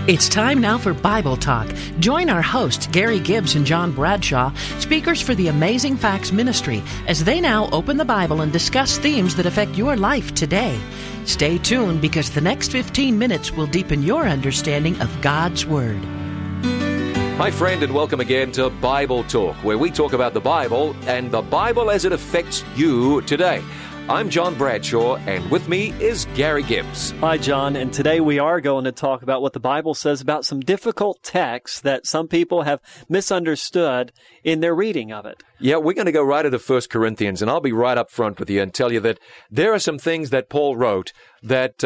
It's time now for Bible Talk. Join our hosts, Gary Gibbs and John Bradshaw, speakers for the Amazing Facts Ministry, as they now open the Bible and discuss themes that affect your life today. Stay tuned because the next 15 minutes will deepen your understanding of God's Word. Hi, friend, and welcome again to Bible Talk, where we talk about the Bible and the Bible as it affects you today. I'm John Bradshaw, and with me is Gary Gibbs. Hi, John, and today we are going to talk about what the Bible says about some difficult texts that some people have misunderstood in their reading of it. Yeah, we're going to go right into 1 Corinthians, and I'll be right up front with you and tell you that there are some things that Paul wrote that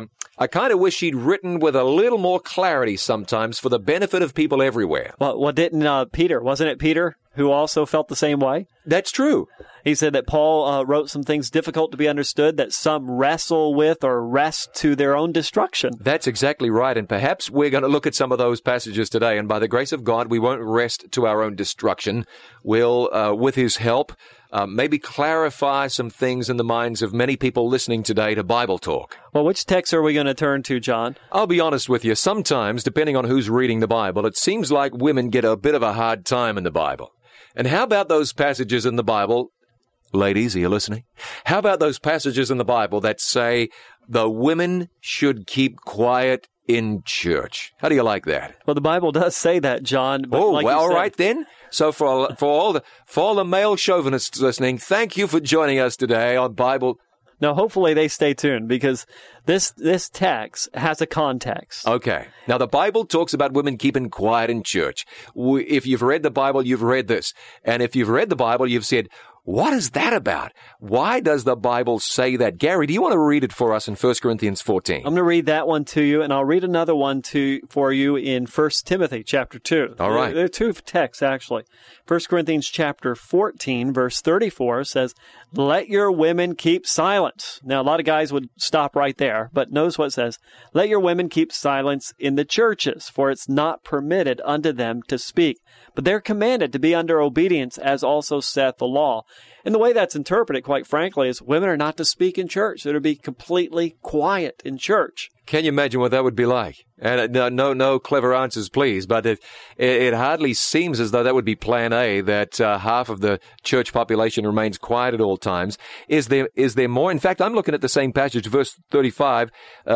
I kind of wish he'd written with a little more clarity sometimes for the benefit of people everywhere. Well, didn't Peter, wasn't it Peter, who also felt the same way? That's true. He said that Paul wrote some things difficult to be understood that some wrestle with or wrest to their own destruction. That's exactly right, and perhaps we're going to look at some of those passages today, and by the grace of God, we won't rest to our own destruction. We'll, with His help, maybe clarify some things in the minds of many people listening today to Bible Talk. Well, which text are we going to turn to, John? I'll be honest with you. Sometimes, depending on who's reading the Bible, it seems like women get a bit of a hard time in the Bible. And how about those passages in the Bible, ladies, are you listening? How about those passages in the Bible that say the women should keep quiet in church? How do you like that? Well, the Bible does say that, John. But all right then. So for all the male chauvinists listening, thank you for joining us today on Bible. Now, hopefully they stay tuned because this text has a context. Okay. Now, the Bible talks about women keeping quiet in church. If you've read the Bible, you've read this. And if you've read the Bible, you've said, what is that about? Why does the Bible say that? Gary, do you want to read it for us in 1 Corinthians 14? I'm going to read that one to you, and I'll read another one for you in 1 Timothy chapter 2. All right. There are two texts, actually. 1 Corinthians chapter 14, verse 34 says, "Let your women keep silence." Now, a lot of guys would stop right there, but notice what it says. "Let your women keep silence in the churches, for it's not permitted unto them to speak. But they're commanded to be under obedience, as also saith the law." And the way that's interpreted, quite frankly, is women are not to speak in church. They're to be completely quiet in church. Can you imagine what that would be like? And no clever answers, please. But it hardly seems as though that would be plan A, that half of the church population remains quiet at all times. Is there more? In fact, I'm looking at the same passage. Verse 35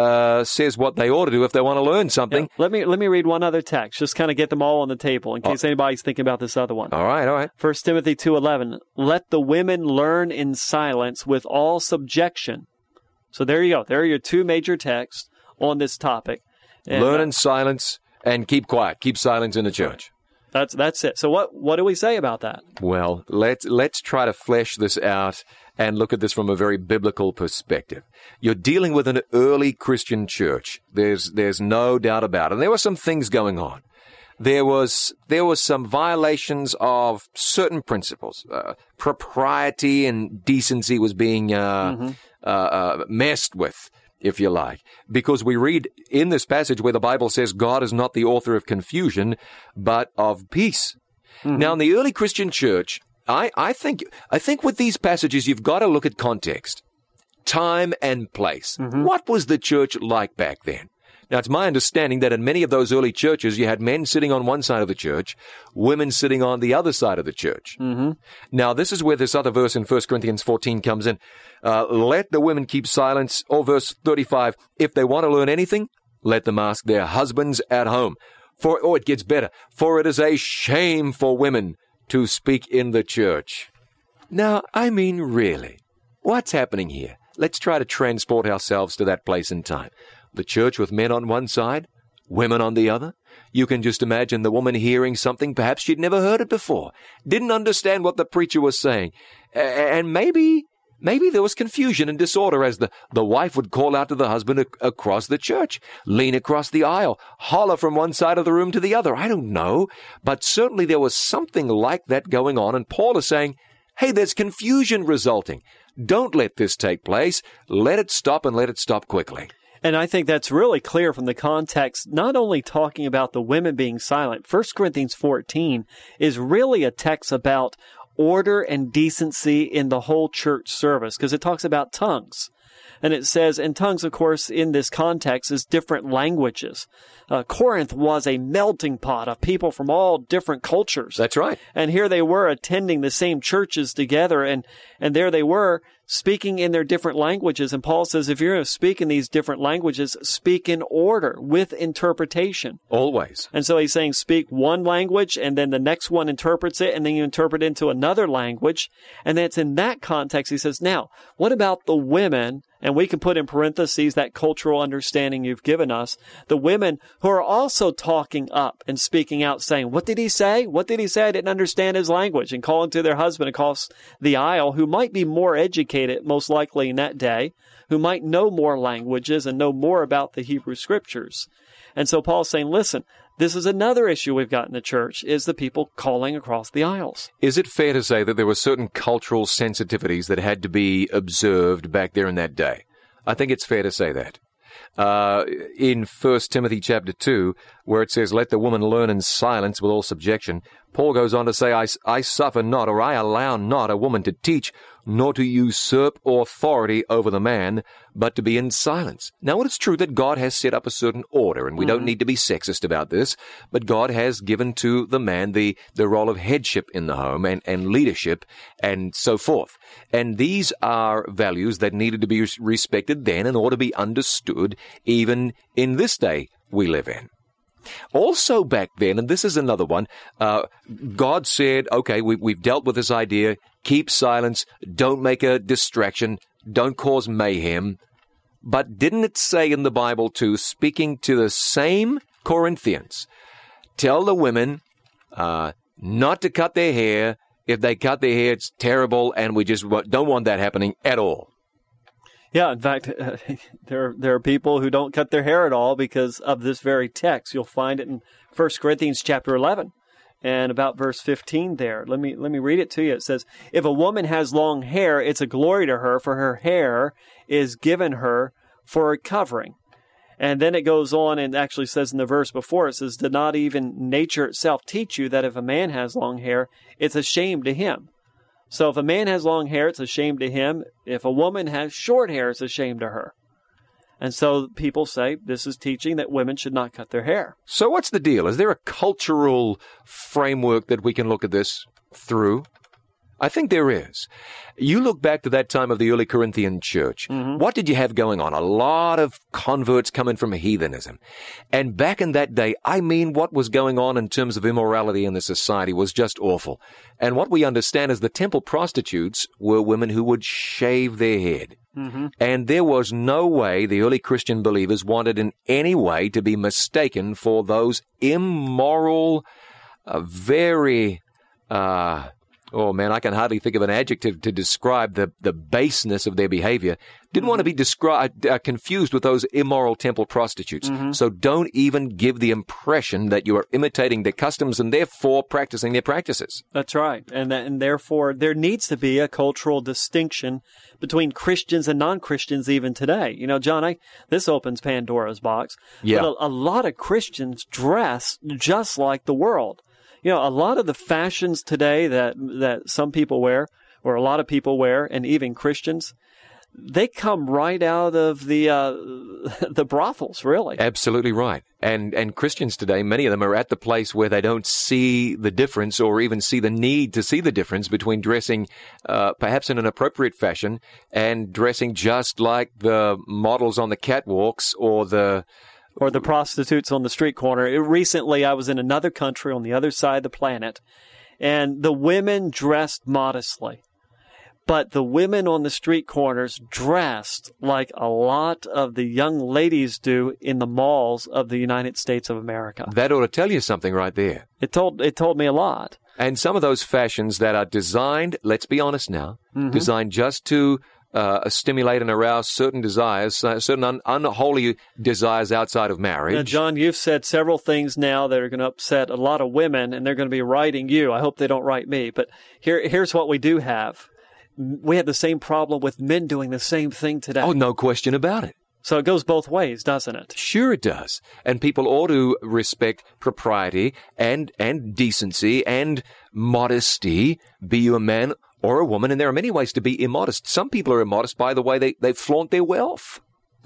says what they ought to do if they want to learn something. Yeah, let me read one other text, just kind of get them all on the table in case anybody's thinking about this other one. All right. 1 Timothy 2:11, "Let the women learn in silence with all subjection." So there you go. There are your two major texts on this topic. And, learn in silence and keep quiet. Keep silence in the church. That's it. So what do we say about that? Well, let's try to flesh this out and look at this from a very biblical perspective. You're dealing with an early Christian church. There's no doubt about it. And there were some things going on. There was some violations of certain principles. Propriety and decency was being messed with, if you like, because we read in this passage where the Bible says God is not the author of confusion, but of peace. Mm-hmm. Now, in the early Christian church, I think with these passages, you've got to look at context, time and place. Mm-hmm. What was the church like back then? Now, it's my understanding that in many of those early churches, you had men sitting on one side of the church, women sitting on the other side of the church. Mm-hmm. Now, this is where this other verse in 1 Corinthians 14 comes in. Let the women keep silence. Or verse 35, if they want to learn anything, let them ask their husbands at home. It gets better. For it is a shame for women to speak in the church. Now, I mean, really, what's happening here? Let's try to transport ourselves to that place in time. The church with men on one side, women on the other. You can just imagine the woman hearing something, perhaps she'd never heard it before, didn't understand what the preacher was saying. And maybe there was confusion and disorder as the wife would call out to the husband across the church, lean across the aisle, holler from one side of the room to the other. I don't know. But certainly there was something like that going on. And Paul is saying, hey, there's confusion resulting. Don't let this take place. Let it stop, and let it stop quickly. And I think that's really clear from the context, not only talking about the women being silent. 1 Corinthians 14 is really a text about order and decency in the whole church service, because it talks about tongues. And it says, and tongues, of course, in this context is different languages. Corinth was a melting pot of people from all different cultures. That's right. And here they were attending the same churches together, and there they were speaking in their different languages. And Paul says, if you're going to speak in these different languages, speak in order with interpretation. Always. And so he's saying speak one language, and then the next one interprets it, and then you interpret into another language. And that's in that context. He says, now, what about the women? And we can put in parentheses that cultural understanding you've given us. The women who are also talking up and speaking out, saying, what did he say? What did he say? I didn't understand his language. And calling to their husband across the aisle, who might be more educated, most likely in that day, who might know more languages and know more about the Hebrew Scriptures. And so Paul's saying, listen, this is another issue we've got in the church, is the people calling across the aisles. Is it fair to say that there were certain cultural sensitivities that had to be observed back there in that day? I think it's fair to say that. In 1 Timothy chapter 2, where it says, let the woman learn in silence with all subjection, Paul goes on to say, I suffer not, or I allow not a woman to teach, nor to usurp authority over the man, but to be in silence. Now, it is true that God has set up a certain order, and we don't need to be sexist about this, but God has given to the man the role of headship in the home and leadership and so forth. And these are values that needed to be respected then and ought to be understood even in this day we live in. Also back then, and this is another one, God said, okay, we've dealt with this idea, keep silence, don't make a distraction, don't cause mayhem. But didn't it say in the Bible too, speaking to the same Corinthians, tell the women not to cut their hair. If they cut their hair, it's terrible, and we just don't want that happening at all. Yeah, in fact, there are people who don't cut their hair at all because of this very text. You'll find it in 1 Corinthians chapter 11 and about verse 15 there. Let me read it to you. It says, if a woman has long hair, it's a glory to her, for her hair is given her for a covering. And then it goes on and actually says in the verse before, it says, did not even nature itself teach you that if a man has long hair, it's a shame to him? So if a man has long hair, it's a shame to him. If a woman has short hair, it's a shame to her. And so people say this is teaching that women should not cut their hair. So what's the deal? Is there a cultural framework that we can look at this through? I think there is. You look back to that time of the early Corinthian church. What did you have going on? A lot of converts coming from heathenism. And back in that day, I mean, what was going on in terms of immorality in the society was just awful. And what we understand is the temple prostitutes were women who would shave their head. And there was no way the early Christian believers wanted in any way to be mistaken for those immoral, very... oh, man, I can hardly think of an adjective to describe the baseness of their behavior. Didn't want to be confused with those immoral temple prostitutes. So don't even give the impression that you are imitating their customs and therefore practicing their practices. That's right. And therefore, there needs to be a cultural distinction between Christians and non-Christians even today. You know, John, this opens Pandora's box. Yeah. But a lot of Christians dress just like the world. You know, a lot of the fashions today that some people wear, or a lot of people wear, and even Christians, they come right out of the brothels, really. Absolutely right. And Christians today, many of them are at the place where they don't see the difference or even see the need to see the difference between dressing perhaps in an appropriate fashion and dressing just like the models on the catwalks or the prostitutes on the street corner. Recently, I was in another country on the other side of the planet, and the women dressed modestly. But the women on the street corners dressed like a lot of the young ladies do in the malls of the United States of America. That ought to tell you something right there. It told me a lot. And some of those fashions that are designed, let's be honest now, designed just to stimulate and arouse certain desires, certain unholy desires outside of marriage. Now, John, you've said several things now that are going to upset a lot of women, and they're going to be writing you. I hope they don't write me. But here's what we do have. We have the same problem with men doing the same thing today. Oh, no question about it. So it goes both ways, doesn't it? Sure it does. And people ought to respect propriety and decency and modesty, be you a man or a woman, and there are many ways to be immodest. Some people are immodest by the way they flaunt their wealth.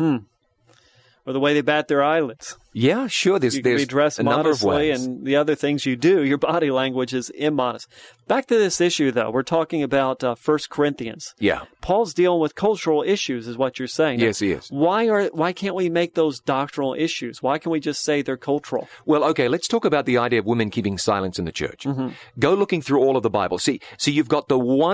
Or the way they bat their eyelids. Yeah, sure. There's You can be dressed a number of modestly, ways. and the other things you do, your body language is immodest. Back to this issue, though. We're talking about 1 Corinthians. Yeah. Paul's dealing with cultural issues, is what you're saying. Yes, he is. Why can't we make those doctrinal issues? Why can't we just say they're cultural? Well, okay, let's talk about the idea of women keeping silence in the church. Go looking through all of the Bible. See, you've got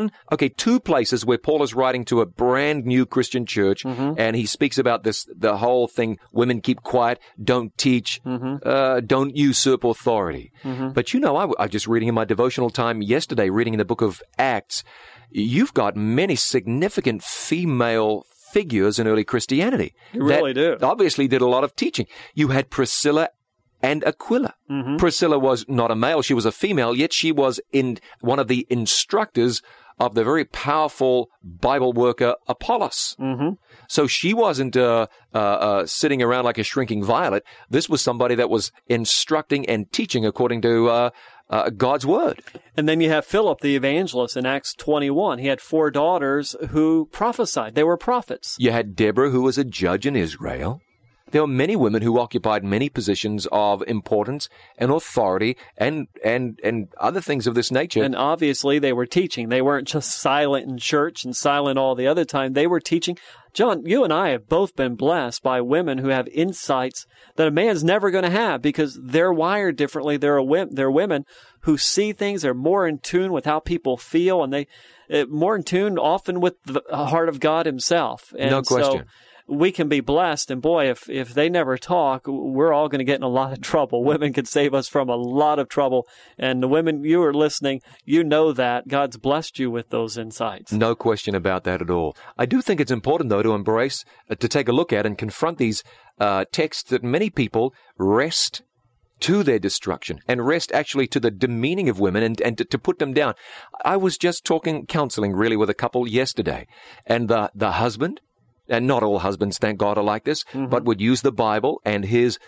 two places where Paul is writing to a brand new Christian church, and he speaks about the whole thing, women keep quiet, don't teach, don't usurp authority. But I was just reading in my devotional time yesterday, reading in the book of Acts, you've got many significant female figures in early Christianity. You really do. Obviously did a lot of teaching. You had Priscilla and Aquila. Priscilla was not a male, she was a female, yet she was one of the instructors of the very powerful Bible worker Apollos. So she wasn't sitting around like a shrinking violet. This was somebody that was instructing and teaching according to God's word. And then you have Philip the evangelist in Acts 21. He had 4 daughters who prophesied. They were prophets. You had Deborah, who was a judge in Israel. There were many women who occupied many positions of importance and authority and other things of this nature. And obviously they were teaching. They weren't just silent in church and silent all the other time. They were teaching. John, you and I have both been blessed by women who have insights that a man's never going to have because they're wired differently. They're women who see things. They're more in tune with how people feel, and they're more in tune often with the heart of God himself. And no question. So we can be blessed, and boy, if they never talk, we're all going to get in a lot of trouble. Women can save us from a lot of trouble, and the women, you are listening, you know that. God's blessed you with those insights. No question about that at all. I do think it's important, though, to embrace, to take a look at and confront these texts that many people wrest to their destruction and wrest actually to the demeaning of women and to put them down. I was just counseling really with a couple yesterday, and the husband, and not all husbands, thank God, are like this, but would use the Bible and his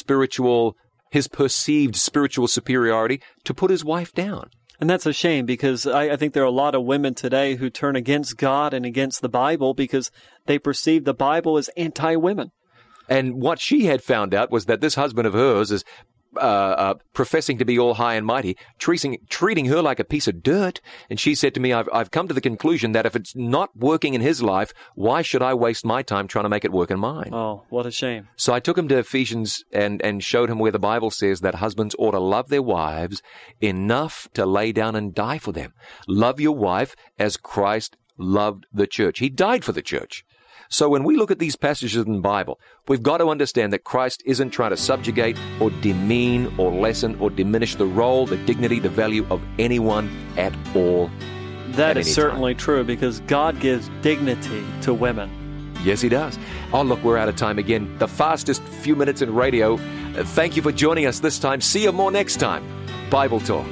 perceived spiritual superiority to put his wife down. And that's a shame because I think there are a lot of women today who turn against God and against the Bible because they perceive the Bible as anti-women. And what she had found out was that this husband of hers is professing to be all high and mighty, treating her like a piece of dirt. And she said to me, I've come to the conclusion that if it's not working in his life, why should I waste my time trying to make it work in mine? Oh, what a shame. So I took him to Ephesians and showed him where the Bible says that husbands ought to love their wives enough to lay down and die for them. Love your wife as Christ loved the church. He died for the church. So when we look at these passages in the Bible, we've got to understand that Christ isn't trying to subjugate or demean or lessen or diminish the role, the dignity, the value of anyone at all. That is certainly true because God gives dignity to women. Yes, he does. Oh, look, we're out of time again. The fastest few minutes in radio. Thank you for joining us this time. See you more next time. Bible Talk.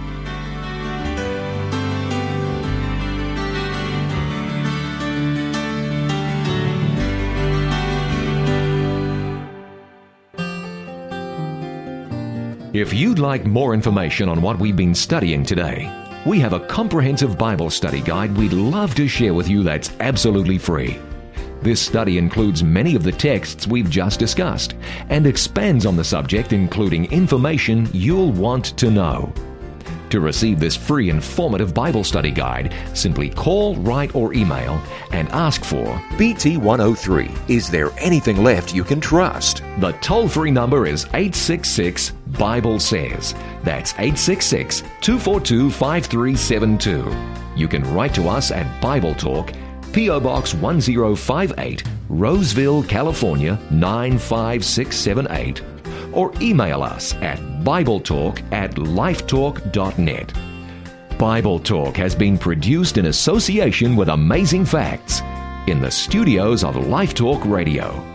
If you'd like more information on what we've been studying today, we have a comprehensive Bible study guide we'd love to share with you that's absolutely free. This study includes many of the texts we've just discussed and expands on the subject, including information you'll want to know. To receive this free informative Bible study guide, simply call, write, or email and ask for BT103. Is there anything left you can trust? The toll-free number is 866-BIBLE-SAYS. That's 866-242-5372. You can write to us at Bible Talk, P.O. Box 1058, Roseville, California 95678, or email us at BibleTalk@lifetalk.net. Bible Talk has been produced in association with Amazing Facts in the studios of Life Talk Radio.